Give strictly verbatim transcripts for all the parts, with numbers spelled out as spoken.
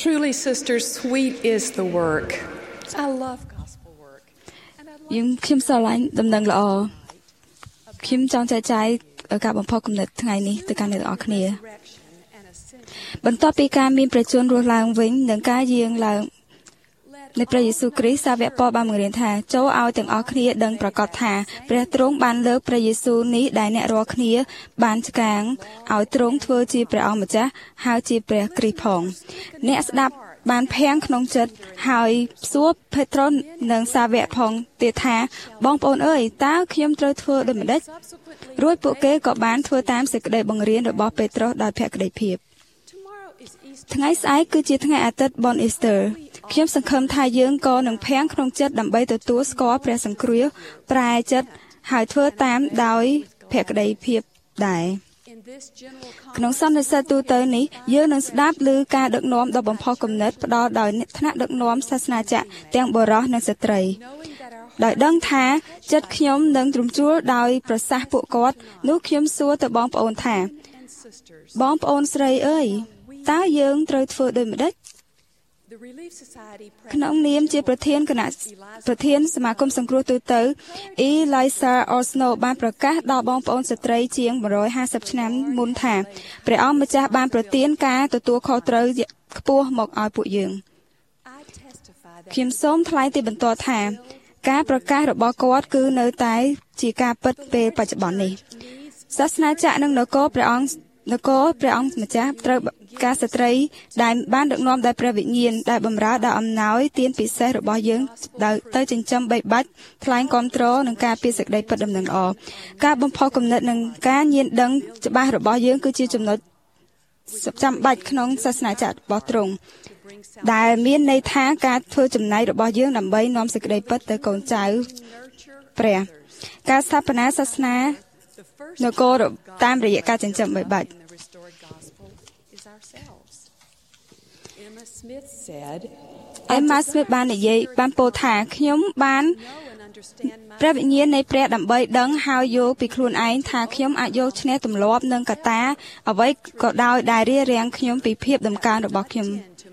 Truly, sisters, sweet is the work. I love gospel work. យើងខ្ញុំស្រឡាញ់ដំណឹងល្អខ្ញុំចង់ចែកចាយការបំផុសគំនិតថ្ងៃនេះទៅកាន់អ្នកទាំងអស់គ្នាបន្ទាប់ពីការមានព្រះជន្មរស់ឡើងវិញនិងការយាងឡើងនៃព្រះយេស៊ូវគ្រីស្ទសាវកប៉ុលបានបង្រៀនថាចូលឲ្យទាំងអស់គ្នាដឹងប្រកាសថាព្រះទ្រង់បានលើកព្រះយេស៊ូវនេះដែលអ្នករាល់គ្នាបានឆ្កាងឲ្យទ្រង់ធ្វើជាព្រះអង្គម្ចាស់ហើយជាព្រះគ្រីស្ទផងអ្នកស្ដាប់បានភាំងក្នុងចិត្តហើយសួរពេត្រុសនិងសាវកផងទៀតថាបងប្អូនអើយតើខ្ញុំត្រូវធ្វើដូចម្តេចរួចពួកគេក៏បានធ្វើតាមសេចក្តីបង្រៀនរបស់ពេត្រុសដោយភក្តីភាពថ្ងៃស្អែកគឺជាថ្ងៃអាទិត្យបុណ្យអ៊ីស្ទើខ្ញុំសង្ឃឹមថាយើងក៏នឹងភាំងក្នុងចិត្តដើម្បីទទួលស្គាល់ព្រះសង្គ្រោះប្រែចិត្តហើយធ្វើតាមដោយភក្តីភាពដែរក្នុងសន្និសីទទូទៅនេះយើងនឹងស្ដាប់ឮការដឹកនាំដ៏បំផុសគំនិតផ្ដល់ដោយថ្នាក់ដឹកនាំសាសនាចក្រទាំងបុរសនិងស្ត្រីដោយដឹងថាចិត្តខ្ញុំនឹងទ្រង់ជួលដោយប្រសាសន៍ពួកគាត់នោះខ្ញុំសួរទៅបងប្អូនថាបងប្អូនស្រីអើយតើយើងត្រូវធ្វើដូចម្តេចក្នុងនាមជាប្រធានគណៈប្រធានសមាគមសង្គ្រោះទូទៅ Elisa Osno បានប្រកាសដល់បងប្អូនស្ត្រីជាងone hundred fiftyឆ្នាំមុនថាព្រះអង្គម្ចាស់បានប្រទានការទទួលខុសត្រូវខ្ពស់មកឲ្យពួកយើងខ្ញុំសូមថ្លែងទីបន្ទាល់ថាការប្រកាសរបស់គាត់គឺនៅតែជាការពិតពេលបច្ចុប្បន្ននេះសាសនាចក្រនិងនគរព្រះអង្គនគរព្រះអង្គម្ចាស់ត្រូវការស្ត្រីដែលបានដឹកនាំដោយព្រះវិញ្ញាណដែលបម្រើដល់អំណោយទានពិសេសរបស់យើងទៅចិញ្ចឹមបីបាច់ថ្លែងគាំទ្រនឹងការពារសេចក្តីពិតដំណឹងល្អការបំផុសគំនិតនិងការញៀនដឹងច្បាស់របស់យើងគឺជាចំណុចចាំបាច់ក្នុងសាសនាចក្ររបស់ទ្រង់ដែលមានន័យថាការធ្វើចំណែករបស់យើងដើម្បីនាំសេចក្តីពិតទៅកូនចៅព្រះការស្ថាបនាសាសនានគរតាមរយៈការចិញ្ចឹមបីបាច់Emma Smith បាននិយាយបានពោលថាខ្ញុំបានព្រះវិញ្ញាណនៃព្រះដើម្បីដឹងហើយយល់ពីខ្លួនឯងថាខ្ញុំអាចយកឈ្នះទម្លាប់និងកត្តាអ្វីក៏ដោយដែលរារាំងខ្ញុំពីភាពដំកើងរបស់ខ្ញុំ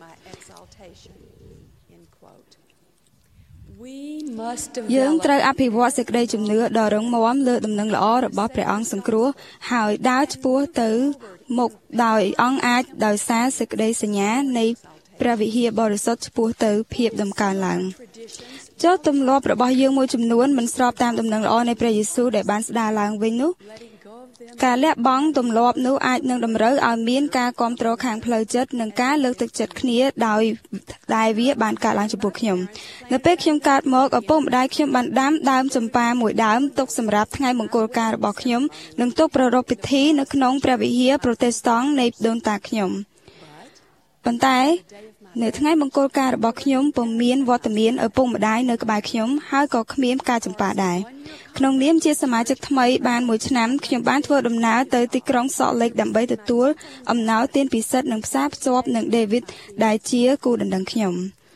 យើងត្រូវអភិវឌ្ឍសេចក្តីជំនឿដ៏រឹងមាំលើដំណឹងល្អរបស់ព្រះអង្គសង្គ្រោះហើយដើរឆ្ពោះទៅមុខដោយអង្គអាចដោយសារសេចក្តីសញ្ញានៃព្រះវិហារបរិសុទ្ធឆ្ពោះទៅភាពដំកើងឡើងចុះទម្លាប់របស់យើងមួយចំនួនមិនស្របតាមដំណឹងល្អនៃព្រះយេស៊ូវដែលបានស្ដារឡើងវិញនោះការលះបង់ទម្លាប់នោះអាចនឹងតម្រូវឲ្យមានការគាំទ្រខាងផ្លូវចិត្តនិងការលើកទឹកចិត្តគ្នាដោយដែលវាបានកើតឡើងចំពោះខ្ញុំនៅពេលខ្ញុំកើតមកឪពុកម្ដាយខ្ញុំបានដាំដើមចម្ប៉ាមួយដើមទុកសម្រាប់ថ្ងៃមង្គលការរបស់ខ្ញុំនិងទុកប្រារព្ធពិធីនៅក្នុងព្រះវិហារប្រូតេស្តង់នៃដូនតាខ្ញុំប៉ុន្តែនៅថ្ងៃមង្គលការរបស់ខ្ញុំពុំមានវត្តមានឪពុកម្ដាយនៅក្បែរខ្ញុំហើយក៏គ្មានផ្កាចម្ប៉ាដែរក្នុងនាមជាសមាជិកថ្មីបានមួយឆ្នាំខ្ញុំបានធ្វើដំណើរទៅទីក្រុង Salt Lake ដើម្បីទទួលអំណោយទានពិសិដ្ឋនិងផ្សារភ្ជាប់នឹង David ដែលជាគូដណ្ដឹងខ្ញុំ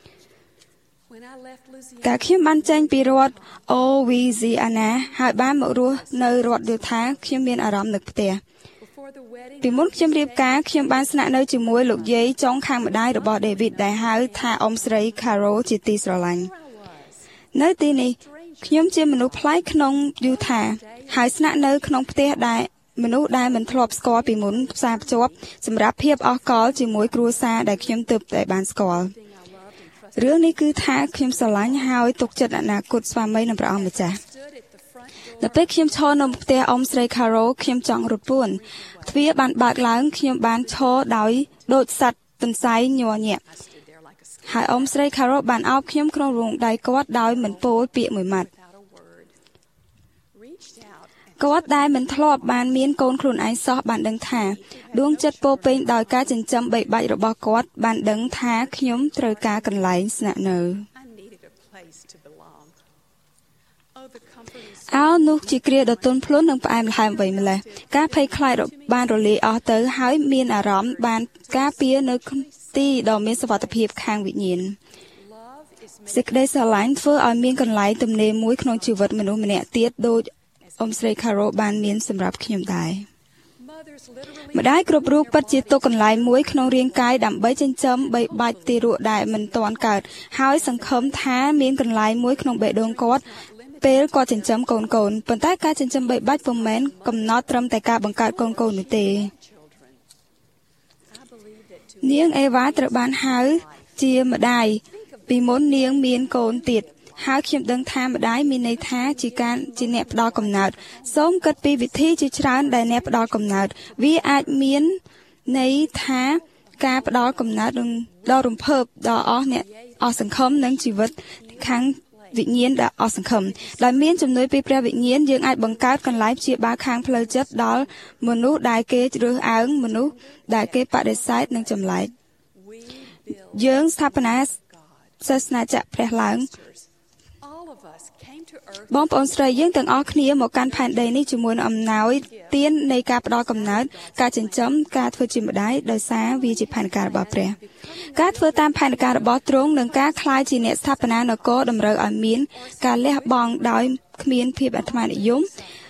កាលខ្ញុំបានចេញពីរដ្ឋ Louisiana ហើយបានមករស់នៅរដ្ឋ Utah ខ្ញុំមានអារម្មណ៍នឹកផ្ទះពីមុនខ្ញុំរៀបការខ្ញុំបានស្នាក់នៅជាមួយលោកយាយចុងខាងម្ដាយរបស់ David ដែលហៅថាអ៊ំស្រី Carol ជាទីស្រឡាញ់នៅទីនេះខ្ញុំជាមនុស្សប្លែកក្នុង Utah ហើយស្នាក់នៅក្នុងផ្ទះដែលមនុស្សដែលមិនធ្លាប់ស្គាល់ពីមុនផ្សារភ្ជាប់សម្រាប់ភាពអស់កលជាមួយគ្រួសារដែលខ្ញុំទើបតែបានស្គាល់រឿងនេះគឺថាខ្ញុំស្រឡាញ់ហើយទុកចិត្តអនាគតស្វាមីនិងព្រះអង្គម្ចាស់នៅពេលខ្ញុំឈរនៅផ្ទះអ៊ំស្រី Carol ខ្ញុំចង់រត់ពួនទ្វារបានបើកឡើងខ្ញុំបានឈរដោយដូចសត្វទន្សាយញ័រញាក់ហើយអ៊ំស្រី Carol បានអោបខ្ញុំក្នុងរង្វង់ដៃគាត់ដោយមិនពោលពាក្យមួយម៉ាត់គាត់ដែលមិនធ្លាប់បានមានកូនខ្លួនឯងសោះបានដឹងថាដួងចិត្តពោពេញដោយការចិញ្ចឹមបីបាច់របស់គាត់បានដឹងថាខ្ញុំត្រូវការកន្លែងស្នាក់នៅអោនោះជាគ្រាដ៏ទន់ភ្លន់និងផ្អែមល្ហែមអ្វីម្ល៉េះការភ័យខ្លាចបានរលាយអស់ទៅហើយមានអារម្មណ៍បានការពារនៅទីដ៏មានសុវត្ថិភាពខាងវិញ្ញាណសេចក្តីស្រឡាញ់ធ្វើឲ្យមានកន្លែងទំនេរមួយក្នុងជីវិតមនុស្សម្នាក់ទៀតដូចអ៊ំស្រី Carol បានមានសម្រាប់ខ្ញុំដែរម្ដាយគ្រប់រូបពិតជាទុកកន្លែងមួយក្នុងរាងកាយដើម្បីចិញ្ចឹមបីបាច់ទារកដែលមិនទាន់កើតហើយសង្ឃឹមថាមានកន្លែងមួយក្នុងបេះដូងគាត់ពេលគាត់ចិញ្ចឹមកូនកូនប៉ុន្តែការចិញ្ចឹមបីបាច់ពុំមែនកំណត់ត្រឹមតែការបង្កើតកូនកូននោះទេនាងអេវ៉ាត្រូវបានហៅជាម្ដាយពីមុននាងមានកូនទៀតហើយខ្ញុំដឹងថាម្ដាយមានន័យថាជាការជាអ្នកផ្ដល់កំណើតសូមគិតពីវិធីជាច្រើនដែលអ្នកផ្ដល់កំណើតវាអាចមានន័យថាការផ្ដល់កំណើតនឹងដ៏រំភើបដល់អស់អ្នកអស់សង្ឃឹមនិងជីវិតខាងវិញ្ញាណដែលអស់សង្ឃឹមដែលមានជំនួយពីព្រះវិញ្ញាណយើងអាចបង្កើតកន្លែងព្យាបាលខាងផ្លូវចិត្តដល់មនុស្សដែលគេរើសអើងមនុស្សដែលគេបដិសេធនិងចម្លែកយើងស្ថាបនាសាសនាចក្រព្រះឡើងបងប្អូនស្រីយើងទាំងអស់គ្នាមកកាន់ផែនដីនេះជាមួយនឹងអំណោយទាននៃការផ្ដល់កំណើតការចិញ្ចឹមការធ្វើជាម្ដាយដោយសារវាជាផែនការរបស់ព្រះការធ្វើតាមផែនការរបស់ទ្រង់និងការក្លាយជាអ្នកស្ថាបនានគរតម្រូវឲ្យមានការលះបង់ដោយគ្មានភាពអាត្មានិយម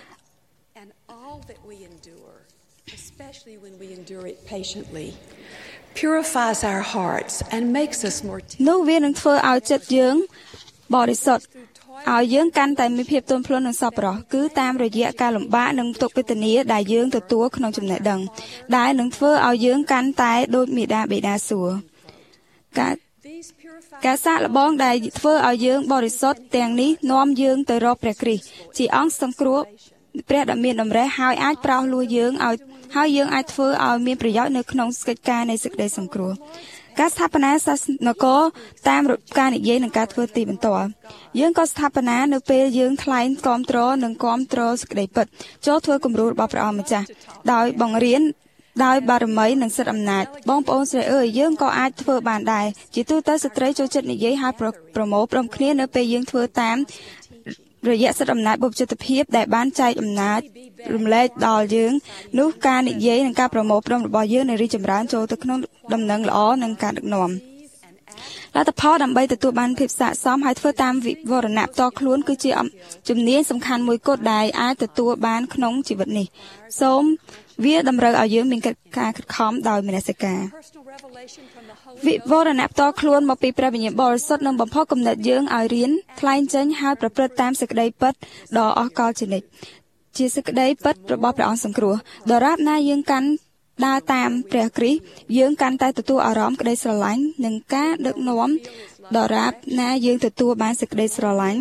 purifies our hearts and makes us more នោះវានឹងធ្វើឲ្យចិត្តយើងបរិសុទ្ធឲ្យយើងកាន់តែមានភាពទន់ភ្លន់និងសប្បុរសគឺតាមរយៈការលំបាកនិងទុក្ខវេទនាដែលយើងទទួលក្នុងចំណេះដឹងដែលនឹងធ្វើឲ្យយើងកាន់តែដូចមាតាបិតាសួគ៌ការការសាកល្បងដែលធ្វើឲ្យយើងបរិសុទ្ធទាំងនេះនាំយើងទៅរកព្រះគ្រីស្ទជាអង្គសង្គ្រោះព្រះដ៏មានតម្រេះហើយអាចប្រោសលួសយើងឲ្យហើយយើងអាចធ្វើឲ្យមានប្រយោជន៍នៅក្នុងកិច្ចការនៃសេចក្តីសង្គ្រោះការស្ថាបនាសាសនគរតាមការនិយាយនិងការធ្វើទីបន្ទាល់យើងក៏ស្ថាបនានៅពេលយើងថ្លែងគាំទ្រនិងគាំទ្រសេចក្តីពិតចូលធ្វើគំរូរបស់ព្រះអង្គម្ចាស់ដោយបង្រៀនដោយបារមីនិងសិទ្ធិអំណាចបងប្អូនស្រីអើយយើងក៏អាចធ្វើបានដែរជាទូទៅស្ត្រីចូលចិត្តនិយាយហើយប្រមូលផ្ដុំគ្នានៅពេលយើងធ្វើតាមរយៈសិទ្ធិអំណាចបុព្វជិតភាពដែលបានចែកអំណាចរំលែកដល់យើងនោះការនិយាយនិងការប្រមូលផ្ដុំរបស់យើងនឹងរីកចម្រើនចូលទៅក្នុងដំណឹងល្អនិងការដឹកនាំលទ្ធផលដើម្បីទទួលបានភាពស័ក្តិសមហើយធ្វើតាមវិវរណៈផ្ទាល់ខ្លួនគឺជាជំនាញសំខាន់មួយគត់ដែលអាចទទួលបានក្នុងជីវិតនេះសូមវាតម្រូវឲ្យយើងមានការខិតខំដោយមនសិការវិវរណៈផ្ទាល់ខ្លួនមកពីព្រះវិញ្ញាណបរិសុទ្ធនឹងបំផុសគំនិតយើងឲ្យរៀនថ្លែងចេញហើយប្រព្រឹត្តតាមសេចក្តីពិតដ៏អស្ចារ្យជានិច្ចជាសេចក្តីពិតរបស់ព្រះអង្គសង្គ្រោះដរាបណាយើងកាន់ដើរតាមព្រះគ្រីស្ទយើងកាន់តែទទួលអារម្មណ៍ក្តីស្រឡាញ់និងការដឹកនាំដរាបណាយើងទទួលបានសេចក្តីស្រឡាញ់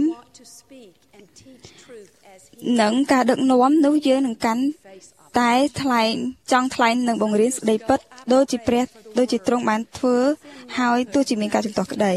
និងការដឹកនាំនោះយើងនឹងកាន់តែថ្លែងចង់ថ្លែងនិងបង្រៀនសេចក្តីពិតដូចជាព្រះដូចជាទ្រង់បានធ្វើហើយទោះជាមានការជំទាស់ក្តី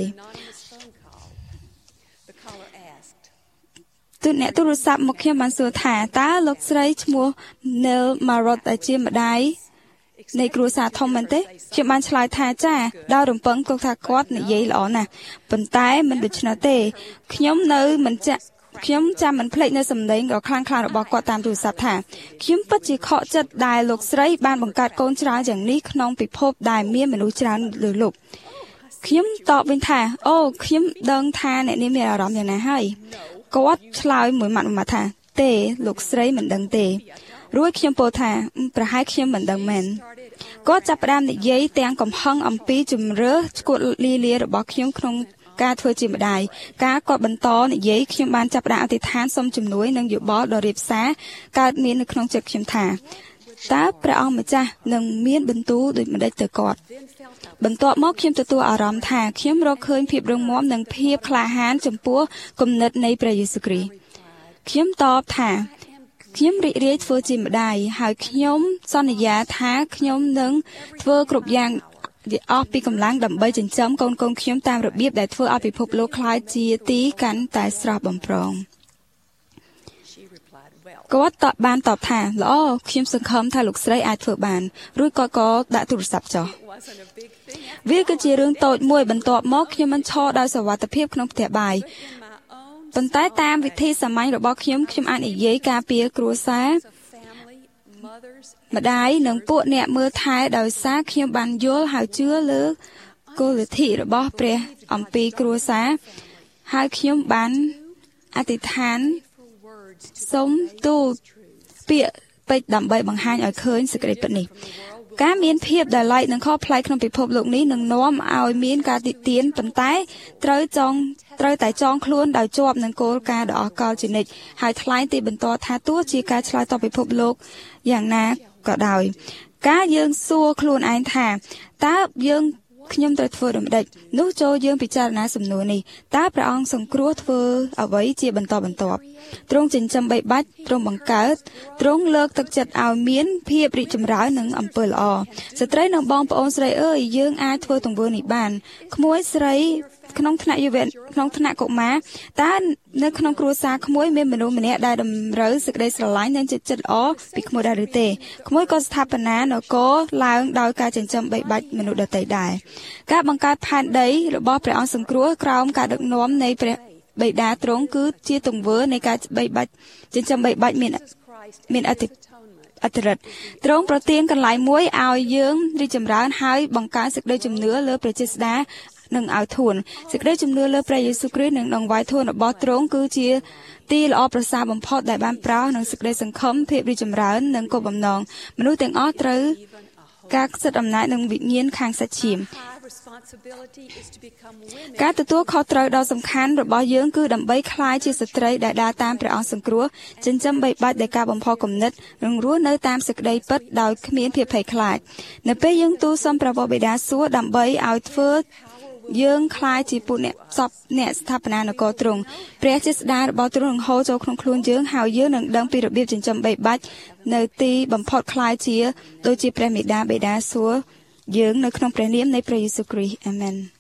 ទូអ្នកទូរស័ព្ទមកខ្ញុំបានសួរថាតើលោកស្រីឈ្មោះ Neil Marot ដែលជាម្ដាយនៃគ្រួសារធំមែនទេខ្ញុំបានឆ្លើយថាចាដោយរំពឹងទុកថាគាត់និយាយល្អណាស់ប៉ុន្តែមិនដូច្នោះទេខ្ញុំនៅមិនចាក់ខ្ញុំចាំមិនភ្លេចនៅសម្លេងដ៏ខ្លាំងក្លារបស់គាត់តាមទូរស័ព្ទថាខ្ញុំពិតជាខកចិត្តដែលលោកស្រីបានបង្កើតកូនច្រើនយ៉ាងនេះក្នុងពិភពដែលមានមនុស្សច្រើនលើលោកខ្ញុំតបវិញថាអូខ្ញុំដឹងថាអ្នកនាងមានអារម្មណ៍យ៉ាងណាហើយគាត់ឆ្លើយមួយម៉ាត់មួយម៉ាត់ថាទេលោកស្រីមិនដឹងទេរួចខ្ញុំពោលថាប្រហែលខ្ញុំមិនដឹងមែនគាត់ចាប់ផ្ដើមនិយាយទាំងកំហឹងអំពីជំរឿឈួតលីលារបស់ខ្ញុំក្នុងការធ្វើជាម្ដាយការគាត់បន្តនិយាយខ្ញុំបានចាប់ផ្ដើមអធិដ្ឋានសូមជំនួយនិងយោបល់ដ៏រាបសារកើតមាននៅក្នុងចិត្តខ្ញុំថាតើព្រះអង្គម្ចាស់នឹងមានបន្ទូលដូចម្ដេចទៅគាត់បន្ទាប់មកខ្ញុំទទួលអារម្មណ៍ថាខ្ញុំរកឃើញភាពរឹងមាំនិងភាពក្លាហានចំពោះគំនិតនៃព្រះយេស៊ូវគ្រីស្ទខ្ញុំតបថាខ្ញុំរីករាយធ្វើជាម្ដាយហើយខ្ញុំសន្យាថាខ្ញុំនឹងធ្វើគ្រប់យ៉ាងអស់ពីកម្លាំងដើម្បីចិញ្ចឹមកូនកូនខ្ញុំតាមរបៀបដែលធ្វើឲ្យពិភពលោកคล้ายជាទីកាន់តែស្រស់បំព្រងគាត់តបបានតបថាល្អខ្ញុំសង្ឃឹមថាលោកស្រីអាចធ្វើបានរួចគាត់ក៏ដាក់ទូរស័ព្ទចុះវាគឺជារឿងតូចមួយបន្ទាប់មកខ្ញុំបានឈរដោយសុវត្ថិភាពក្នុងផ្ទះបាយប៉ុន្តែតាមវិធីសាមញ្ញរបស់ខ្ញុំខ្ញុំអាចនិយាយការពារគ្រួសារម្ដាយនិងពួកអ្នកមើលថែដោយសារខ្ញុំបានយល់ហើយជឿលើគោលលទ្ធិរបស់ព្រះអំពីគ្រួសារហើយខ្ញុំបានអធិដ្ឋានសូមទូលពាក្យពេចដើម្បីបង្ហាញឲ្យឃើញសេចក្តីពិតនេះការមានភាពដែលឡែកនឹងខុសប្លែកក្នុងពិភពលោកនេះនឹងនាំឲ្យមានការតិទៀនប៉ុន្តែត្រូវចងត្រូវតែចងខ្លួនដោយជាប់នឹងគោលការណ៍ដ៏អស្ចារ្យជានិច្ចហើយថ្លែងទីបន្តថាទោះជាការឆ្លើយតបពិភពលោកយ៉ាងណាក៏ដោយការយើងសួរខ្លួនឯងថាតើយើងខ្ញុំត្រូវធ្វើដូចម្តេចនោះចូលយើងពិចារណាសំណួរនេះតើព្រះអង្គសង្គ្រោះធ្វើអ្វីជាបន្តបន្ទាប់ទ្រង់ចិញ្ចឹមបីបាច់ទ្រង់បង្កើតទ្រង់លើកទឹកចិត្តឲ្យមានភាពរីកចម្រើននិងអំពើល្អស្ត្រីនិងបងប្អូនស្រីអើយយើងអាចធ្វើទង្វើនេះបានក្មួយស្រីក្នុងថ្នាក់យុវក្នុងថ្នាក់កុមារតើនៅក្នុងគ្រួសារក្មួយមានមនុស្សម្នាក់ដែលតម្រូវសេចក្តីស្រឡាញ់និងចិត្តចិត្តល្អពីក្មួយដែរឬទេក្មួយក៏ស្ថាបនានគរឡើងដោយការចិញ្ចឹមបីបាច់មនុស្សដទៃដែរការបង្កើតផែនដីរបស់ព្រះអង្គសង្គ្រោះក្រោមការដឹកនាំនៃព្រះបិតាទ្រង់គឺជាទង្វើនៃការបីបាច់ចិញ្ចឹមបីបាច់មានមានអតិអតិរិទ្ធទ្រង់ប្រទានកន្លែងមួយឲ្យយើងរីកចម្រើនហើយបង្កើនសេចក្តីជំនឿលើព្រះចេស្តានឹងឲ្យធួនសេចក្តីជំនឿលើព្រះយេស៊ូវគ្រីស្ទនិងដង្វាយធួនរបស់ទ្រង់គឺជាទីល្អប្រសើរបំផុតដែលបានប្រោសនឹងសេចក្តីសង្ឃឹមភាពរីកចម្រើននិងគោលបំណងមនុស្សទាំងអស់ត្រូវការសិទ្ធិអំណាចនិងវិញ្ញាណខាងសាច់ឈាមការទទួលខុសត្រូវដ៏សំខាន់របស់យើងគឺដើម្បីក្លាយជាស្ត្រីដែលដើរតាមព្រះអង្គសង្គ្រោះចិញ្ចឹមបីបាច់ដោយការបំផុសគំនិតនិងរស់នៅតាមសេចក្តីពិតដោយគ្មានភាពភ័យខ្លាចនៅពេលយើងទូលសុំព្រះវរបិតាសួរដើម្បីឲ្យធ្វើយើងខ្លាយជាពួកអ្នកសពអ្នកស្ថាបនានគរទ្រង់ព្រះចេស្តារបស់ទ្រង់នឹងហូរចូលក្នុងខ្លួនយើងហើយយើងនឹងដឹងពីរបៀបចិញ្ចឹមបីបាច់នៅទីបំផុតខ្លាយជាដូចជាព្រះមេដាបិតាសួរយើងនៅក្នុងព្រះនាមនៃព្រះយេស៊ូវគ្រីស្ទអាមែន